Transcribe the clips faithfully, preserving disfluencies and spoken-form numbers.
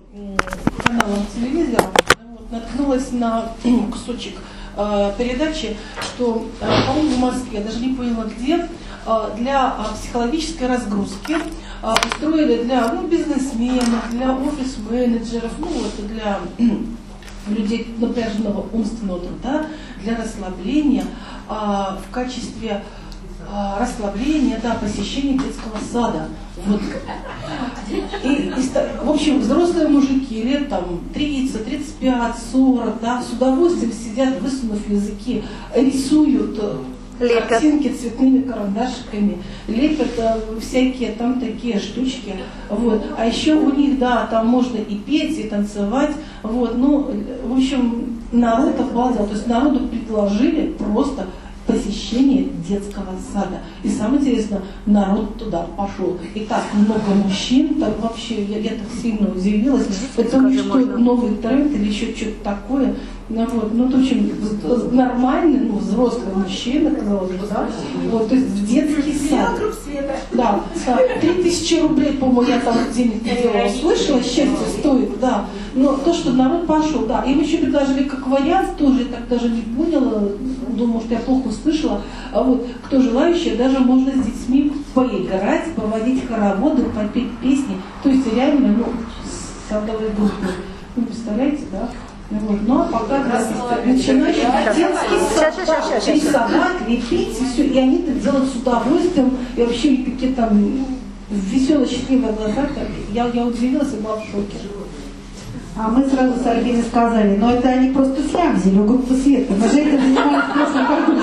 каналом телевизора, вот, наткнулась на кусочек э, передачи, что, э, по-моему, в Москве, я даже не поняла где, э, для э, психологической разгрузки э, устроили для ну, бизнесменов, для офис-менеджеров, ну вот для людей напряженного умственного труда, для расслабления э, в качестве расслабление, да, посещение детского сада. Вот. И, и, в общем, взрослые мужики лет там тридцать, тридцать пять, сорок, да, с удовольствием сидят, высунув языки, рисуют лепят. Картинки цветными карандашиками, лепят всякие там такие штучки. Вот. А еще у них, да, там можно и петь, и танцевать. Вот. Ну, в общем, народ обалдел. То есть народу предложили просто посещение детского сада. И самое интересное, народ туда пошел. И так много мужчин, так вообще я, я так сильно удивилась, потому что можно. Новый тренд или еще что-то такое. Ну, вот, ну, в общем, нормальный, ну, взрослый мужчина, казалось бы, да, вот, то есть в детский сад. Да, три тысячи рублей, по-моему, я там денег не делала, слышала, счастье стоит, да. Но то, что народ пошел, да, им еще предложили как вариант, тоже я так даже не поняла, думаю, что я плохо услышала, а вот, кто желающий, даже можно с детьми поиграть, проводить хороводы, попеть песни, то есть реально, ну, садовые группы, ну, представляете, да? Вот. Но пока начинаешь детский рисовать, лепить, и все, и они это делают с удовольствием, и вообще такие там веселые, счастливые глаза, я, я удивилась и была в шоке. А мы сразу с Альбиной сказали, но это они просто слягзили у группы Света, мы же этим занимались в прошлом году.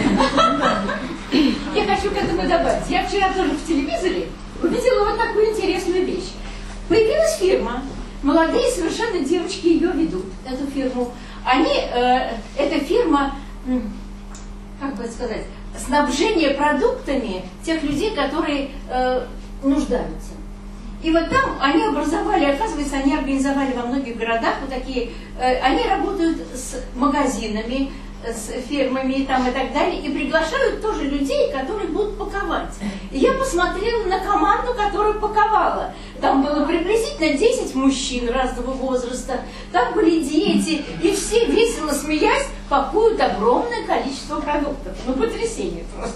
Я хочу к этому добавить. Я вчера тоже в телевизоре увидела вот такую интересную вещь. Появилась фирма, молодые совершенно девочки ее ведут, эту фирму. Они, э, эта фирма, как бы сказать, снабжение продуктами тех людей, которые э, нуждаются. И вот там они образовали, оказывается, они организовали во многих городах вот такие, э, они работают с магазинами, с фирмами там и так далее, и приглашают тоже людей, которые будут паковать. И я посмотрела на команду, которая паковала. Там было приблизительно десять мужчин разного возраста, там были дети, и все, весело смеясь, пакуют огромное количество продуктов. Ну, потрясение просто.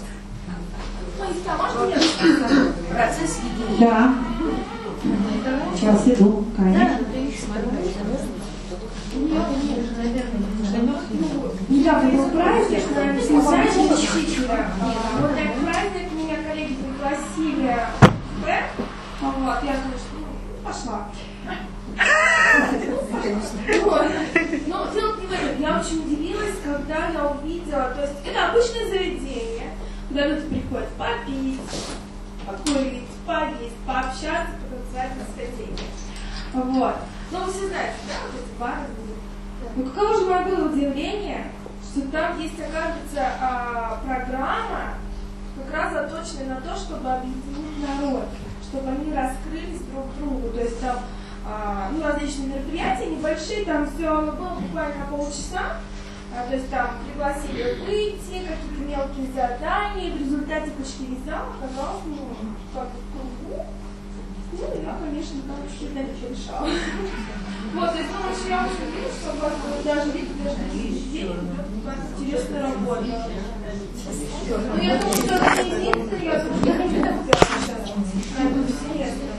Процесс еды. Да. Сейчас иду, конечно. Да, есть праздник, знаете, вот этот праздник меня коллеги пригласили в Б, вот, я, конечно, ну, пошла. Но дело не в этом, я очень удивилась, когда я увидела, то есть это обычное заведение, куда люди приходят попить, покурить, поесть, пообщаться, потанцевать на дискотеке. Вот. Но вы все знаете, да, вот эти бары. Ну каково же мое было удивление, что там есть, оказывается, а, программа, как раз заточенная на то, чтобы объединить народ, чтобы они раскрылись друг другу. То есть там а, ну, различные мероприятия, небольшие, там все было буквально на полчаса. А, то есть там пригласили выйти, какие-то мелкие задания, в результате почти весь зал оказался, ну, как в кругу. Ну, я, конечно, там чуть-чуть на это решала. Вот, то есть, ну, очень я очень вижу, что у вас даже видно, даже такие день, интересная работа. Ну, я думаю, что это не единственное, я думаю, я хочу так делать сейчас. Это интересно.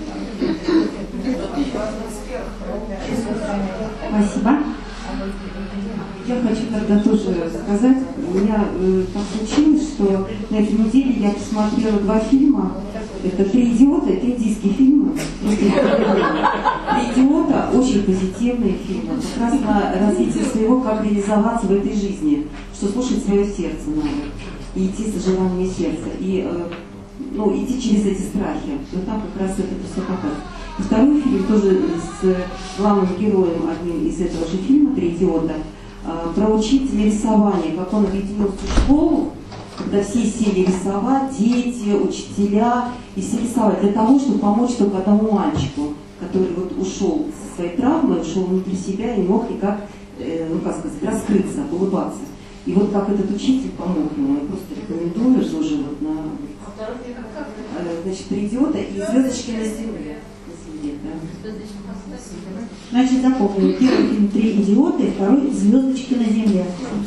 Спасибо. Я хочу тогда тоже сказать, у меня э, так случилось, что на этой неделе я посмотрела два фильма. Это «Три идиота», это индийские фильмы. «Три идиота» очень позитивные фильмы, как раз на развитие своего, как реализоваться в этой жизни, что слушать свое сердце надо, и идти с желаниями сердца, и э, ну, идти через эти страхи. Вот там как раз это все показывает. И второй фильм тоже с главным героем одним из этого же фильма «Три идиота», про учителя рисования, как он объединил всю школу, когда все сели рисовать, дети, учителя, и все рисовать для того, чтобы помочь только одному мальчику, который вот ушел со своей травмой, ушел внутрь себя и не мог никак, э, ну как сказать, раскрыться, улыбаться. И вот как этот учитель помог ему, я просто рекомендую тоже вот на, э, значит, «Три идиота» и «Звездочки на земле». Значит, запомнили. Первый фильм «Три идиота», второй «Звездочки на земле».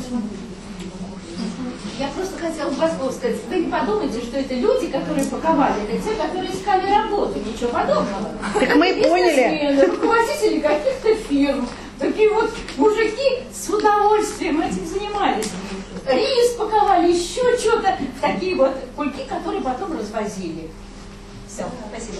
Я просто хотела вас сказать, вы не подумайте, что это люди, которые паковали, это те, которые искали работу, ничего подобного. Так мы поняли. Руководители каких-то фирм, такие вот мужики с удовольствием этим занимались. Рис паковали, еще что-то, в такие вот кульки, которые потом развозили. Все, спасибо.